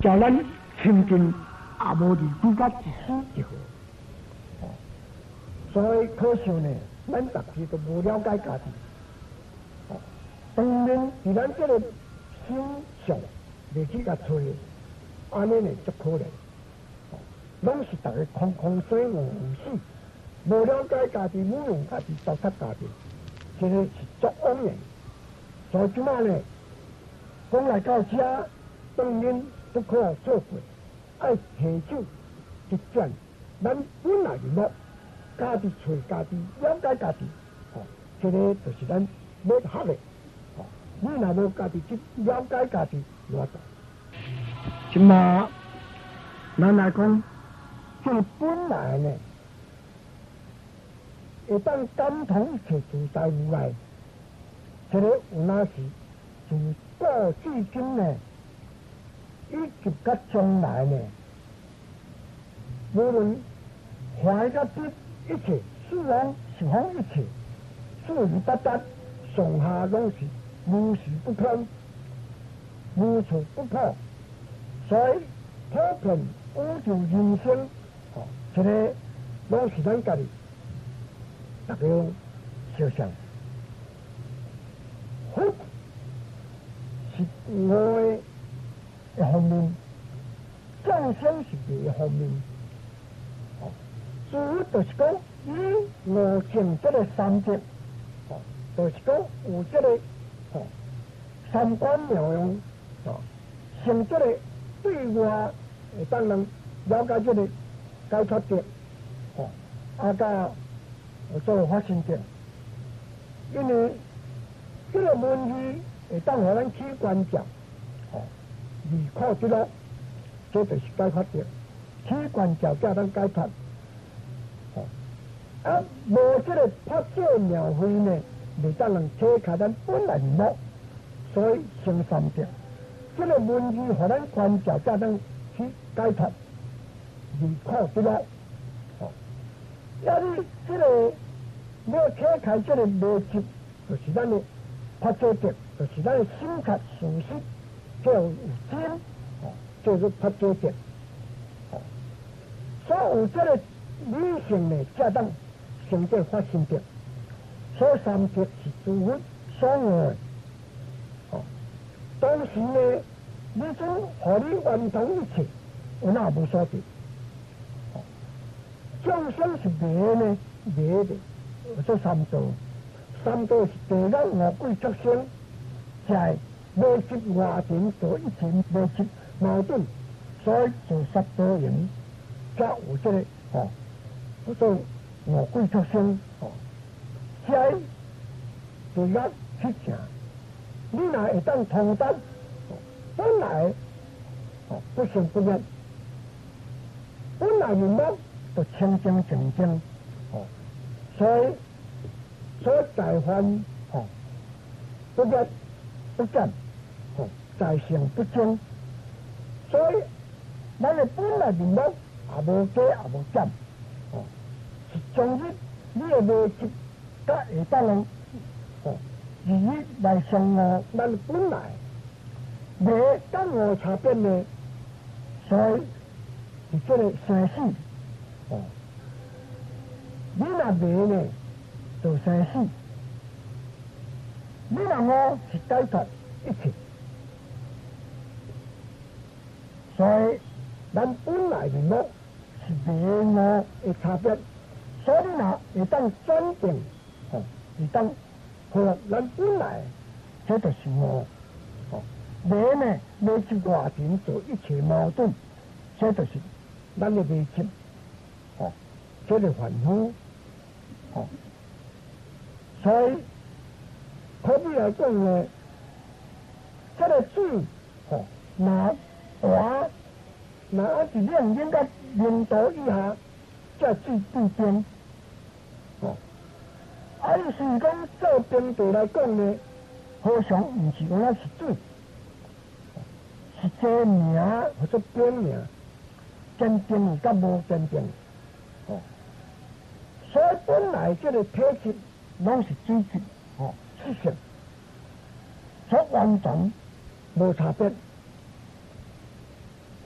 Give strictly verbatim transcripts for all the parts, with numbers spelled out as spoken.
叫咱亲近也无离几甲一丝一毫。哦，所以可惜呢，咱逐时都无了解家己。哦，当然，伫咱这个心上袂去甲找，安尼呢足可怜。哦，拢是逐个空空水无有死，无了解家己，无用家己，糟蹋家己，这个是作恶的。所以即摆呢，讲来到这，当然不可错过，爱提手一转，咱本来就要家己找家己，了解家己，哦，这个就是咱要学的，哦，你若无家己去了解家己，偌大。即嘛，咱来讲，这个本来呢，会当感通一切自在无碍。这个有哪是自古至今呢，以及到将来呢，无论坏甲得一切，死亡是方一切，四无八达，上下拢是无时不空，无处不破。所以普遍宇宙人生，哦，这个拢是咱家己大家想想。佛是我的方面，众生是别的方面。哦，主要就是讲以五境这个三界，哦，就是讲有这个哦三观妙用，哦，成这个对外会当人了解这个解脱的，哦，啊甲做发生的，因为。这个问题会当互咱起关照，哦，离苦得乐，这就是解脱的。起关照才当解脱，哦，啊，无这个法界妙慧呢，未当人切开咱本来面目，所以成三者。这个问题互咱关照才当去解脱，离苦得乐，哦，要是这个要切开这个逻辑，就是咱的。法界德就是咱的心确事实，叫有真，哦，叫做法界德，哦，所以有这个理性呢，才当成这发生德。所三德是诸佛所爱，哦，当时呢，你总和你完成一切，有哪无所得？哦，众生是别呢，别的，这三道。三道是地狱五鬼畜生，在未及外境做一切未及矛盾，所以做十多人，才有这个哦，叫做五鬼畜生哦，在地狱去行，你若会当通达，本来哦不生不灭，本来面目就清净净净哦，所以。所在犯哦，不灭不减，哦，在性不增，所以咱的本来面目也无加也无减，哦，是从日你的逻辑甲会当人哦，以日来相互咱本来无跟我差别呢，所以是这个生死哦，你若没呢？就生死，你若我是解脱一切，所以咱本来面目是别我的差别，所以若会当转变，哦，会当和咱本来，这就是我，哦，别呢未去外境做一切矛盾，这就是咱的未知，哦，这个凡夫，哦。所以，可比来讲呢，这个水，哦，那大，那是两应该零度以下，才水对冰，哦，啊，意思讲照冰度来讲呢，好像唔是讲那是水，是这名或者冰名，真冰甲无真冰，哦，所以本来这个体质。拢是水质，哦，气性，所完全无差别。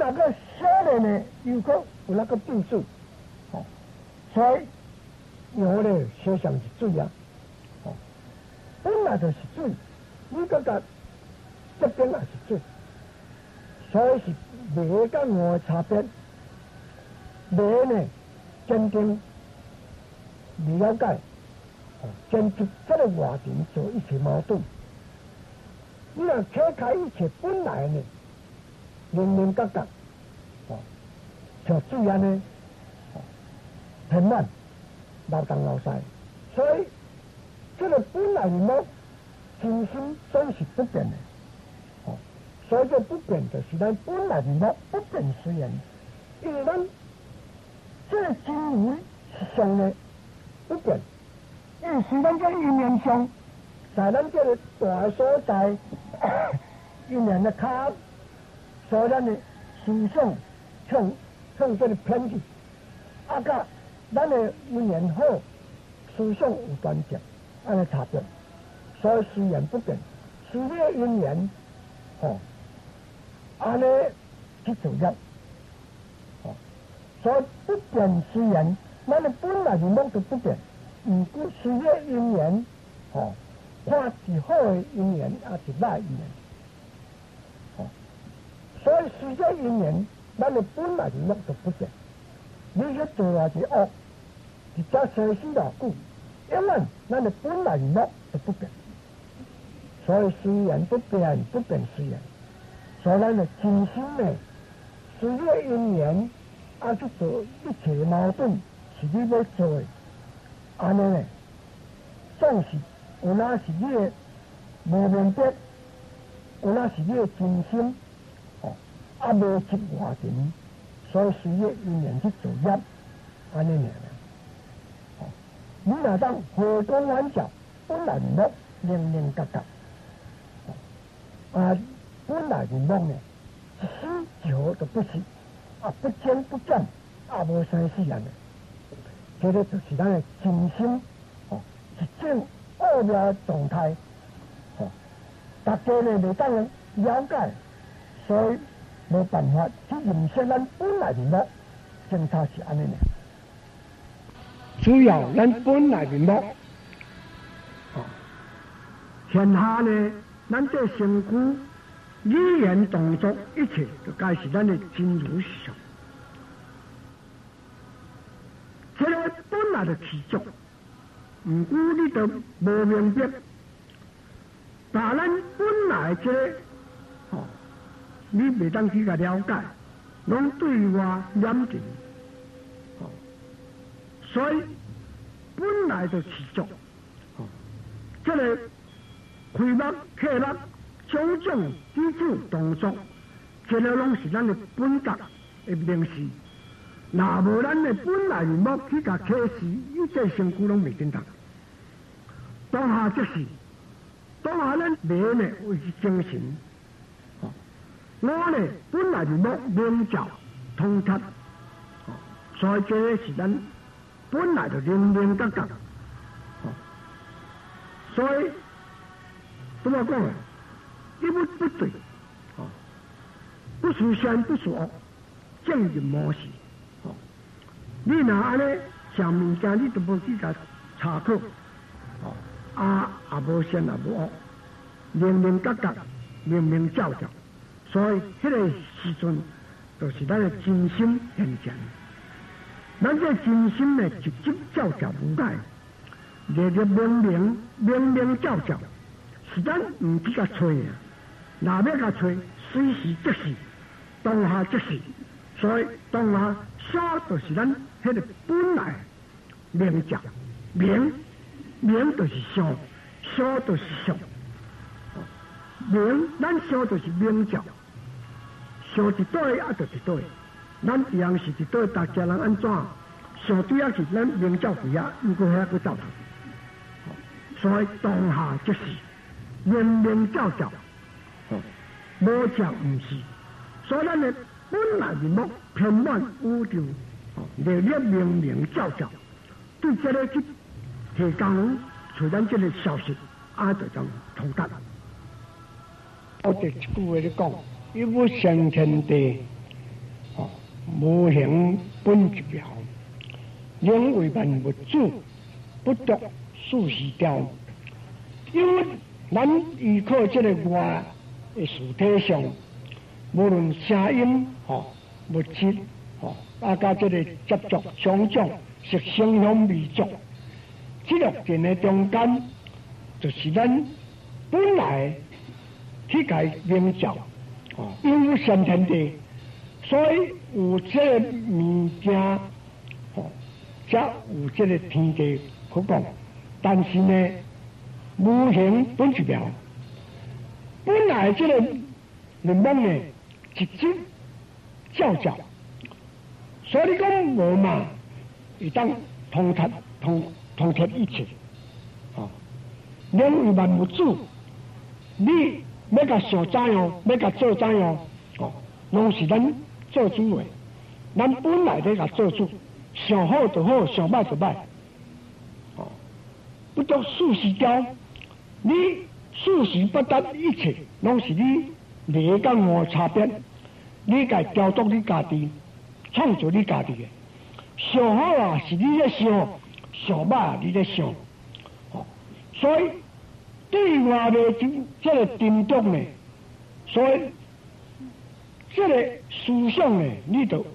那个小的呢，又可有那个变数，哦，所以有咧写上是水啊，哦，本来就是水，你觉得这边也是水，所以是梅跟我的差别。梅呢，坚定了解，哦，坚持这个话题做一切矛盾。你若拆开一切本来呢，零零角角，哦，像水安尼，哦，平满，流东流西，所以这个本来面目，真心总是不变的，哦，所以这不变就是咱本来面目不变虽然，因为咱这个真如是上的不变，因为是咱这因缘上，在咱这个大所在。因缘的卡，所以咱的思想向向这个偏去，啊甲咱的因缘好，思想有关键，安尼差别，所以虽然不变，事业因缘，哦，安尼去做业，哦，所以不变虽然，咱的本来面目就不变，如果事业因缘，哦。看是好的因缘，还是歹因缘，哦，所以世界因缘，咱的本来面目就不变。你去做下是恶，一只生死偌久，因为咱的本来面目就不变。所以虽然不变，不变虽然，所以咱的真心呢，世界因缘，啊去做一切矛盾，是你要做的，安尼呢，总是。有那是你的无明白，有那是你的真心，哦，啊无执外情，所以随业因缘去做业，安尼尔哦，你若当回光返照，本来面目零零角角，哦，啊本来面目呢，是死久都不是，啊不增不减，啊无生死人的，这个就是咱的真心，哦，是正。奥妙状态，哦，大家呢未当了解，所以无办法去认识咱本来面目，正差是安尼呢。主要咱本来面目，哦，现下呢，咱这身躯、语言、动作，一切就该是咱的真如实相。这个本来的持续。唔过你就无明白，把咱本来这，哦，你未当去个了解，拢对我严谨，哦，所以本来就持续，哦，这个开目、开目、种种基础动作，这个拢是咱的本格的明示。若无咱的本来面目去甲启示，一切身躯拢未见得。当下即是，当下咱迷呢为是精神，哦，我呢本来面目明照通彻，哦，所以这个是咱本来就零零角角，哦，所以怎么讲呢？一不不对，哦，不属善不属恶，正人模式。你若安尼上物件，你都无去甲查考，哦，啊也无善也无恶，明明角角，明明照照，所以迄个时阵就是咱的真心现前。咱这真心呢，直接照照无碍，日日明明明明照照，是咱唔去甲找啊，若要甲找，随时即时，当下即时，所以当下啥就是咱。迄个本来明照明明就是相，相就是相，明咱相就是明照，相一对啊就一对，咱一样是一对，大家人安怎？相对啊是咱明照对啊，如果遐个照头，所以当下即是明明照照，无照唔是，所以咱的本来面目偏满宇宙。日日明明照照，对这个去提供找咱这个消息，啊，就将通达。我这一句话咧讲，一无上天地， 无形本一妙，人为万物主，不独事事调。因为咱依靠这个外的实体上，无论声音、吼、物质、吼，啊，甲这个接触种种，是声香味触，这六件的中间，就是咱本来去解明照，哦，有先天地，所以有这个物件，吼，才有这个天地可讲。但是呢，无形本一妙，本来这个人梦呢，直接照照，所以讲无嘛，会当通达通通达一切，哦，人为万物主，你要甲想怎样，要甲做怎样，哦，拢是咱做主的，咱本来咧甲做主，想好就好，想歹就歹，哦，不独事事调，你事事不得一切，拢是你理甲我差别，你甲调度你家己，创造你家己的，想好啊是你咧想，想歹你咧想，哦，所以对外的这这个定动呢，所以这个思想呢，你就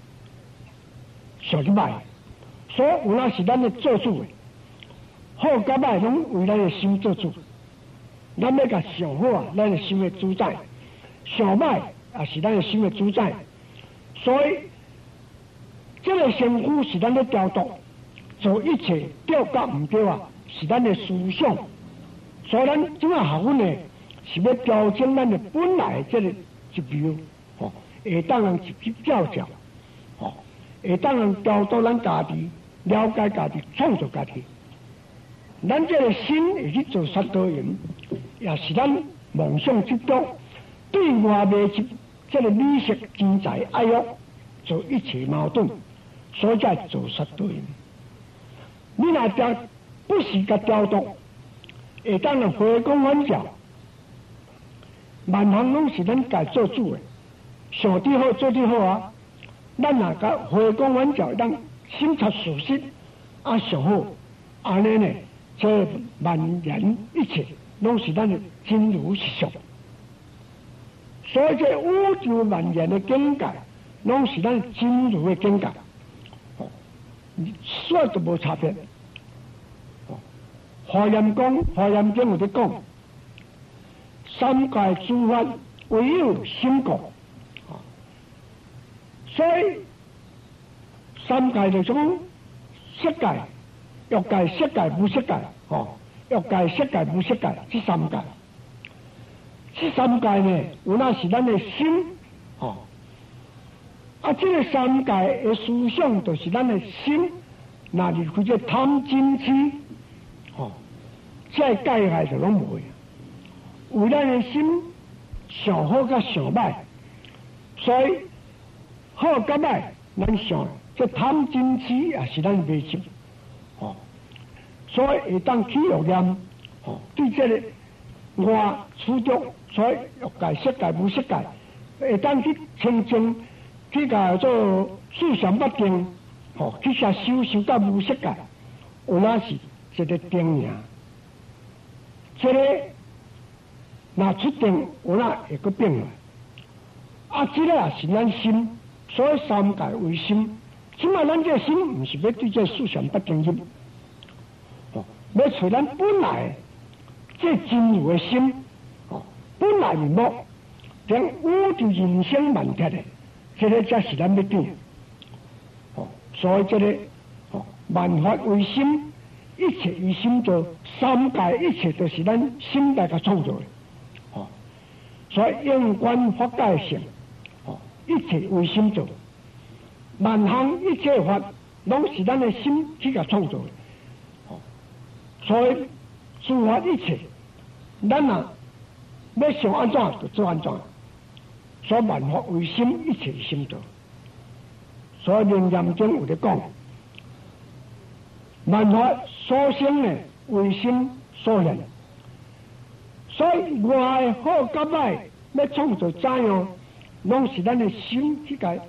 想一摆，所以有那是咱的做主的，好甲歹拢为咱的心做主，咱要甲想好啊，咱的心的主宰，想歹也是咱的心的主宰，所以这个身躯是咱的调度，做一切对甲唔对啊，是咱的思想。所以咱怎啊学问呢？是要调整咱的本来这个一妙，吼，会当人直接照照，吼，会当人调度咱家己，了解家己，创造家己。咱这个心会去做杀多人，也是咱梦想执着，对外面这这个理识、经济、爱欲做一切矛盾，所以才做杀多人。你若调不是甲调度。会当人回光返照，万行拢是咱家做主的，想得好做得好啊！咱若甲回光返照，咱心察事实啊，上好，安尼呢，这万人一切拢是咱的真如实相。所以这宇宙万人的境界，拢是咱真如的境界，哦，说都无差别。华严讲，华严经有咧讲，三界诸法唯有心觉，所以三界就讲色界、欲界、色界、无色界，哦，欲界、色界、无色界，这三界，这三界呢，有那是咱的心，哦，啊，这个三界的思想就是咱的心，那离开这贪嗔痴。哦，这界害就拢无呀。有咱的心想好甲想歹，所以好甲歹，咱想这贪嗔痴也是咱未心。哦，所以会当起恶念，哦，对这个外处着，所以欲界、色界、无色界，会当去清净，去甲做四想不定，哦，去下修修到无色界，有那是。这个定呀，这个那出定，有那会个变来。啊，这个也是咱心，所以三界为心。即嘛，咱这心唔是要对这思想不定入，哦，要找咱本来这真如的心，哦，本来面目，连宇宙人生万铁的，这个才是咱要定。哦，所以这个哦，万法为心。一切以心做，三界一切都是咱心来个创造的，哦，所以应观法界性，哦，一切为心做，万行一切法拢是咱的心去个创造的，哦，所以诸法一切，咱啊要想安怎就做安怎，所以万法为心，一切心做，所以楞严经有咧讲。万法所生呢，为心所现，所以外好甲歹要创造怎样，拢是咱的心去个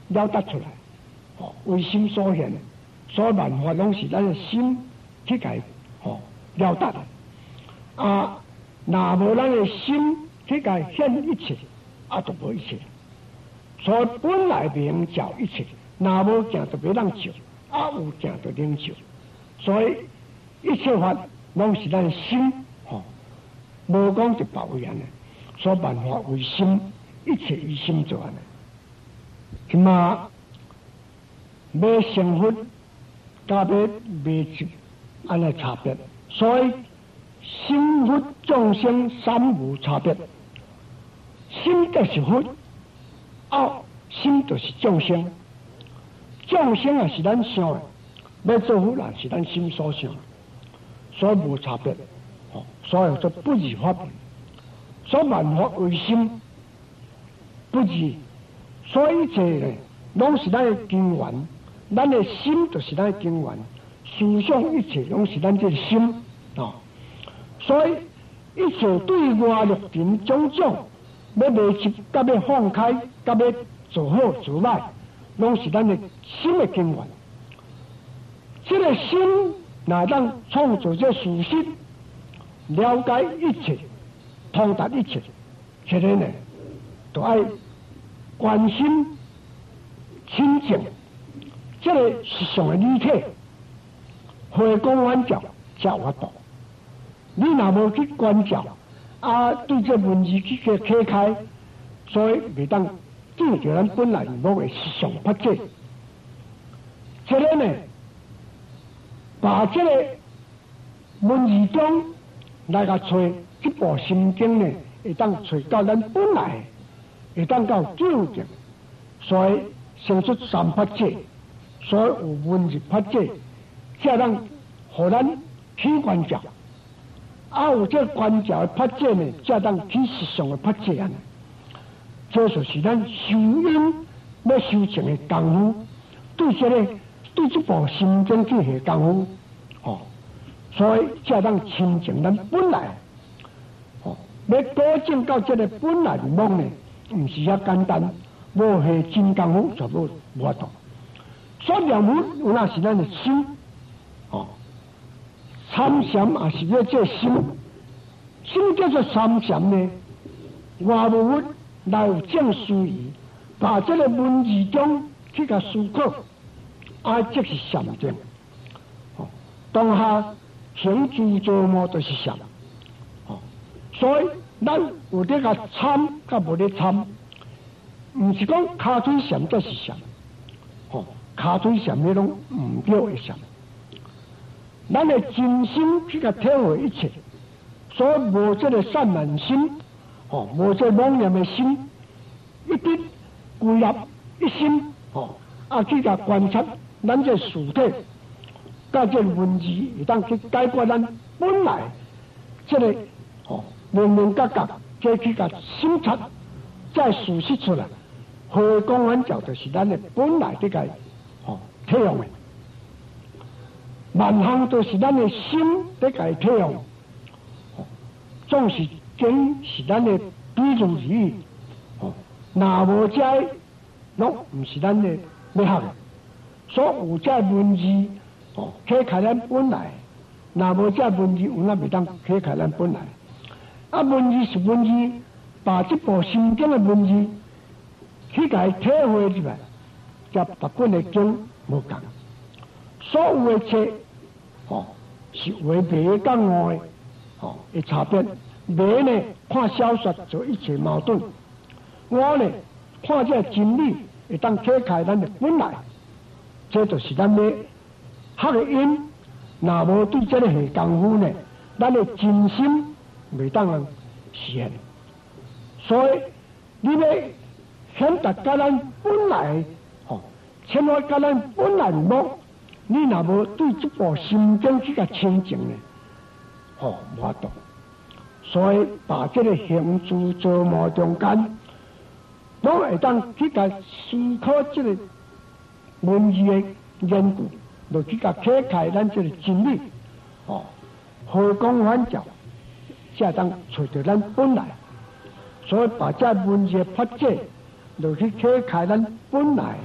了达出来，哦，为心所现，所有万法拢是咱的心去解，哦，了达的。啊，若无咱的心去解现一切，啊，就无一切。所以本来明照一切，若无行就别人照，啊有行就能照。所以一切法拢是咱的心，吼，无讲就别为安尼。所以万法为心，一切以心做安尼。今嘛要成佛，甲要未入，安尼差别。所以心佛众生三无差别。心就是佛，啊，心就是众生。众生啊是咱想的，要做佛啊是咱心所想的，所以无差别。哦，所以就不二法门。所以万法为心，不二。所以一切呢，拢是咱的根源，咱的心就是咱的根源，思想一切拢是咱这个心啊、哦。所以一切对外六尘种种，要未及，甲要放开，甲要做好做歹，拢是咱的心的根源。这个心若当创造这事实，了解一切。通达一切，这个呢，都爱关心亲近，这个是上的理体，回光返照才有法度。你若无去关照，啊，对这文字去个启开，所以未当见着咱本来无的实相法界。这个呢，把这个文字中来个找。这部心经呢，会当找到咱本来，会当到究竟，所以生出三法界，所以有文字法界，才当互咱去关照。啊，有这关照的法界呢，才当去实相的法界啊。这就是咱修因要修成的功夫，对这个对这部心经去下功夫，哦，所以才当亲近咱本来。要保证到这个本来面目呢，唔是遐简单，无係真功夫就冇冇法度。所以念佛有那是咱的心，哦，参禅也是要这心，心叫做参禅呢。外无内有正思义，把这个文字中去个思考，啊，即是禅定。哦，当下行住坐卧都是禅。所以，咱有咧个参，甲无咧参，唔是讲骹腿禅才是禅，吼，骹腿禅迄种唔对的禅。咱的真心去个体会一切，所以无这个善男心，吼，无这妄念的心，一直归入一心，吼，啊去个观察咱这事体，甲这文字，会当去解决咱本来这个，吼。明明角角，再去甲审查，再事实出来，回光返照就是咱的本来这个哦体用的，万项都是咱的心这个体用，哦，总是经是咱的比如语，哦，若无这拢唔是咱的要学的，所以有这文字哦，启开咱本来，若无这文字，有那未当启开咱本来。啊，文字是文字，把这部心经的文字去解体会入来，甲别本的经无共。所有的册，哦，是为白讲误的，哦，的差别。白呢看小说做一切矛盾，我呢看这真理会当启开咱的本来，这就是咱的学的因。若无对这个下功夫呢，咱的真心。未当人实现，所以你要显达甲咱本来，吼，显达甲咱本来目，你若无对这部心经去个清净呢，吼，无法度。所以把这个行住坐卧中间，拢会当去个思考这个文字的研究，就去个启开咱这个真理，吼，回光返照。才当找到咱本来，所以把这文字法界，就去启开咱本来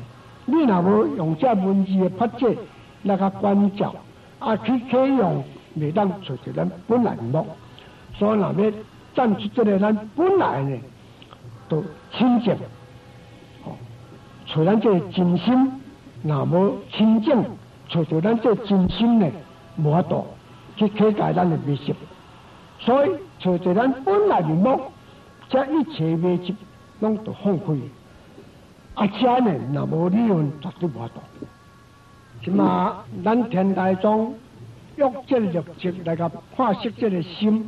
你若无用这文字的法则来甲关照，啊去启用，袂当找着咱本来面目。所以若要展出这个咱本来呢，都清净，哦，找咱这真心，若无清净，找着咱这真心呢，无法度去启解咱的迷失。所以找着咱本来面目，这一切迷执拢都放开。啊，这呢，若无理论，绝对无法度。即嘛，咱天台宗用这个律则来甲判析这个心，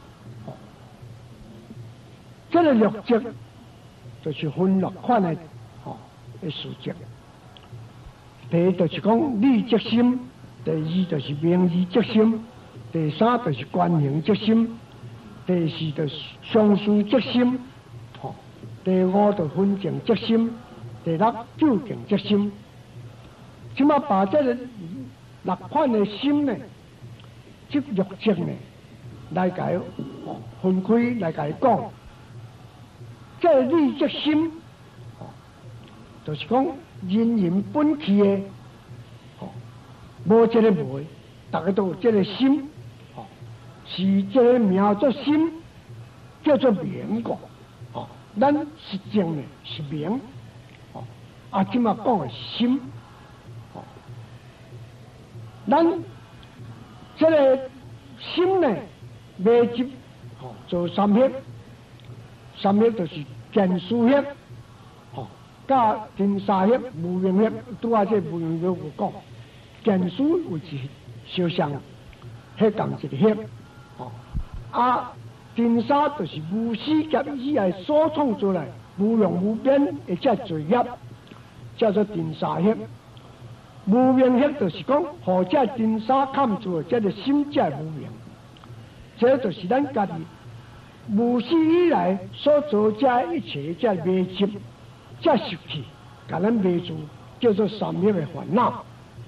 这个律则就是分六款的哦的事则。第一就是讲理则心，第二就是名义则心，第三就是观行则心，第四就是相思则心，哦，第五就分净则心。第六究竟则心，即马把这个六款的心呢，即律则呢，来解分开来解讲。这理则心，哦，就是讲人人本气的，哦，无这个无，大家都有这个心，哦，是这个名做心，叫做明个，哦，咱实证呢是明。啊，即嘛讲的心，哦，咱这个心呢，未执，哦，做三业，三业就是见思业，哦，加定沙业、无明业，拄啊这无明业有讲，见思为是相像，迄共一个业，哦，啊，定沙就是无始劫以来所创出来无量无边的这罪业。叫做定沙业，无明业就是讲，何这定沙看住这个心界无明，这就是咱家己无始以来所做这一切这迷执、这习气，甲咱迷住，叫做三业的烦恼。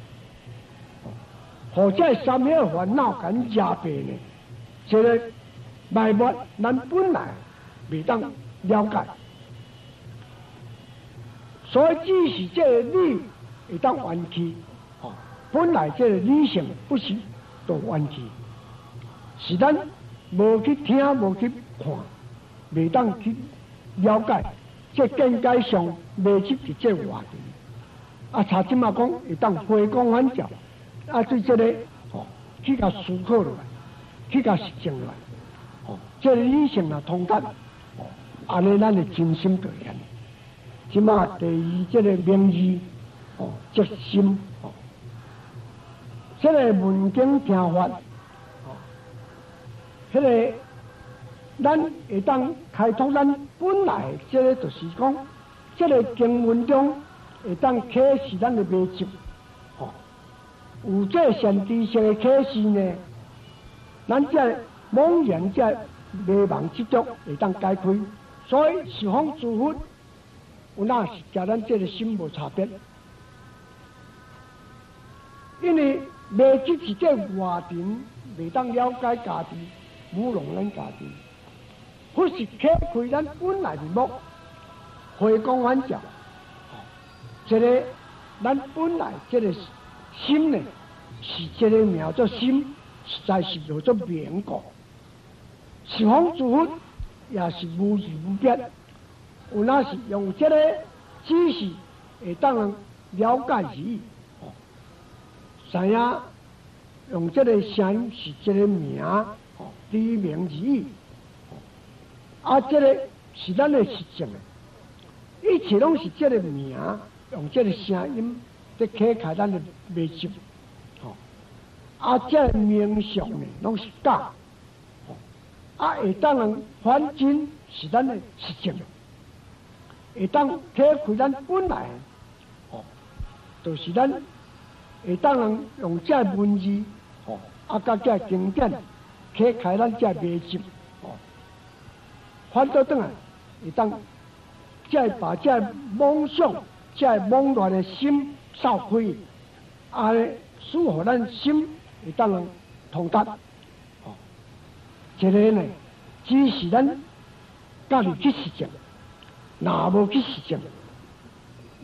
何这三业的烦恼甲咱压迫呢？这个埋没咱本来未当了解。所以只是这个理会当弯曲，哦，本来这个理性不是都弯曲，是咱无去听、无去看，未当去了解这境界上未执的这话题。啊，查即马讲会当回光返照，啊，对这个哦去甲思考落来，去甲实证落来，哦，这个理性啊通达，哦，安尼咱的真心就现。即马第二这个名义哦，则心哦，这个文经听法哦，这个咱会当开拓咱本来这个就是讲，这个经文中会当启示咱的迷执哦，有这善知识的启示呢，咱这妄言这迷茫执着会当解开，所以十方诸佛。有那是甲咱这个心无差别，因为未执是这外尘，未当了解家己，侮辱咱家己。不是启开咱本来面目，回光返照。这个咱本来这个心呢，是这个名做心，实在是叫做明果。十方诸佛也是无二无别。有那是用这个知识会当人了解而已，哦，知影用这个声是这个名，哦，知名而已，啊，这个是咱的实证的，一切拢是这个名，用这个声音在启开咱的迷执，哦，啊，这个名相呢拢是假，哦，啊，会当人反真是咱的实证。会当启开咱本来，哦，就是咱会当人用这文字，哦，啊，甲这经典启开咱这迷执，哦，反倒转来会当再把这妄想、这妄乱的心扫开，啊，使互咱心会当人通达，哦，这个呢，只是咱家己去实证。若无去实证，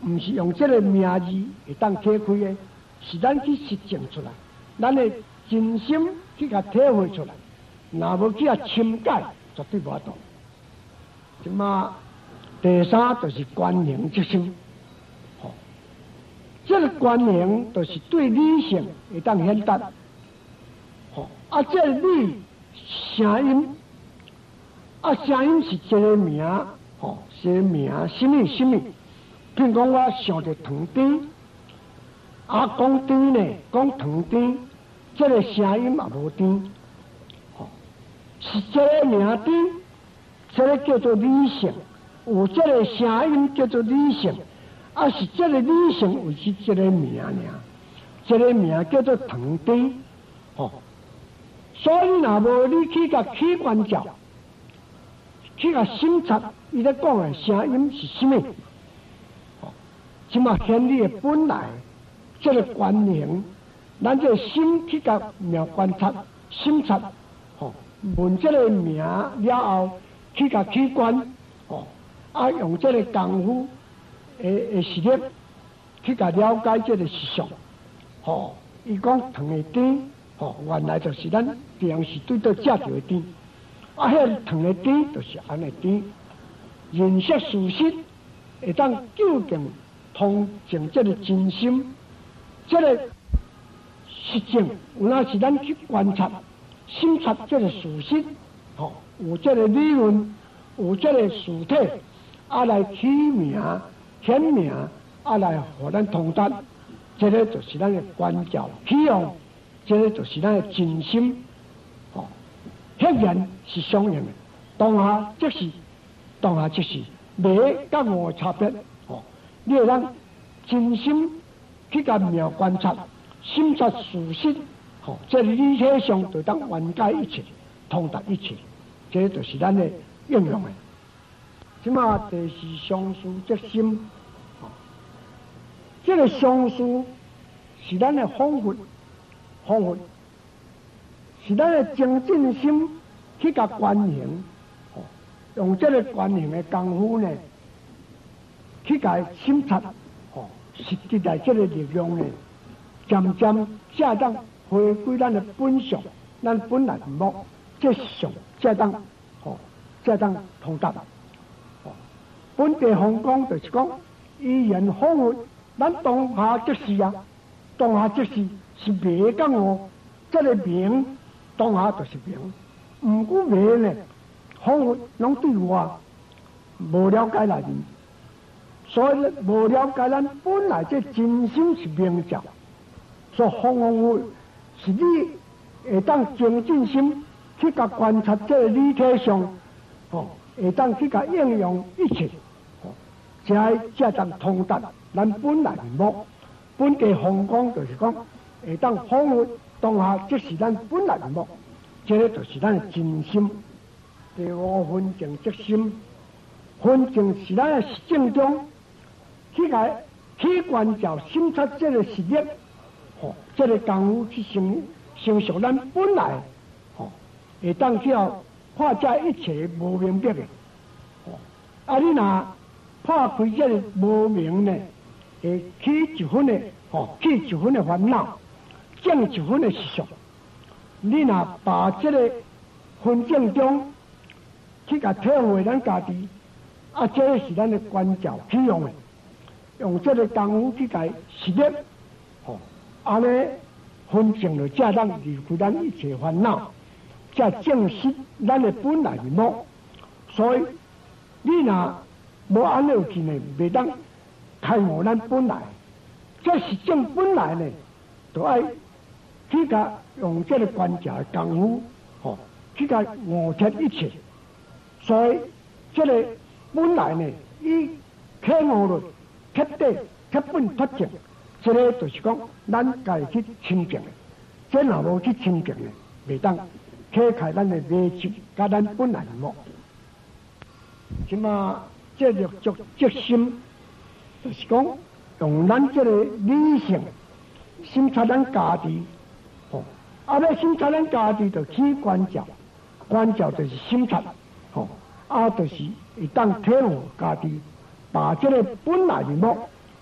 毋是用这个名字会当体会的，是咱去实践出来，咱的真心去甲体会出来。若无去甲深解，绝对无法度。即嘛，第三就是观念即心。吼，这个观念就是对理性会当显达。吼，啊，这个理声音，啊，声音是一个名，吼，是一个名，什么什么？譬如讲，我想着糖甜，啊，讲甜呢，讲糖甜，这个声音也无甜。是这个名甜，这个叫做理性；有这个声音叫做理性，啊是这个理性为是这个名尔，这个名叫做糖甜，哦。所以若无你去甲起关照，去甲审查伊咧讲的声音是什么，哦，即嘛显你的本来这个观念，咱这心去甲妙观察、审查，哦。问这个名了后，去甲起关，哦，啊用这个功夫诶诶实力，去甲了解这个实相，哦，伊讲糖的甜，哦，原来就是咱平时对到食着的甜，啊，迄个糖的甜就是安尼甜，认识事实，会当究竟通证这个真心，这个实证，有那是咱去观察。审查这个事实，吼，有这个理论，有这个事体，啊来起名、显名，啊来互咱通达，这个就是咱的关照起用，这个就是咱的真心，吼，显然是相应的，当下即是，当下即是，美甲我差别，吼，你会当真心去甲妙观察，审查事实。吼，这理体上就当缓解一切，通达一切，这就是咱的应用的。即嘛第四相思即心，哦，这个相思是咱的方法，方法是咱的精进心去甲观念，哦，用这个观念的功夫呢，去甲审查，哦，实际来这个力量呢，渐渐下当。回归咱的本相，咱本来目，这相才当，吼，才当通达。哦，本地方讲就是讲语言方法，咱当下即是啊，当下即是是名讲哦，这个名当下就是名，唔过名呢，方法拢对我无了解内面，所以无了解咱本来这真心是名照，所以方法。是你会当精进心去甲观察这个理体上，哦，会当去甲应用一切，哦，才才当通达咱本来目。本地方讲就是讲，会当方法当下，即是咱本来目，这个就是咱的真心。第五分净即心，分净是咱的实证中去甲去观照审查这个实力。哦，这个功夫去成成熟咱本来，哦，会当叫破解一切无明白的，哦，啊你若破开这个无明呢，会起一分的，哦，起一分的烦恼，降一分的实相。你若把这个分证中去甲体会咱家己，啊，这个是咱的关照起用的，用这个功夫去甲实力，哦。安尼分证了，才当离开咱一切烦恼，才证实咱的本来面目。所以你若无安尼去呢，袂当开悟咱本来。这是证本来呢，就爱去甲用这个观察的功夫，吼，去甲悟彻一切。所以这个本来呢，伊开悟了，彻底、彻本、脱证。这个就是讲，咱家去清净的，这若无去清净的，袂当开开咱的内心，甲咱本来目。即嘛，这个足决心，就是讲用咱这个理性审查咱家己，哦，啊，要审查咱家己，就去观照，观照就是审查，哦，啊，就是会当体悟家己，把这个本来的目。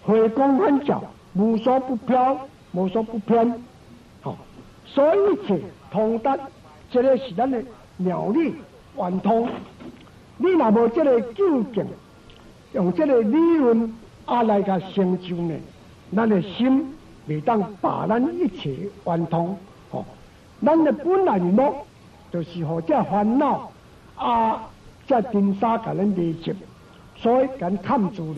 回光返照，无所不飘，无所不偏。哦，所以一切通达，这个是咱的妙理圆通。你若无这个究竟，用这个理论啊来甲成就呢，咱的心未当把咱一切圆通。哦，咱的本来目就是互这烦恼啊，这尘沙甲咱累积，所以咱看住。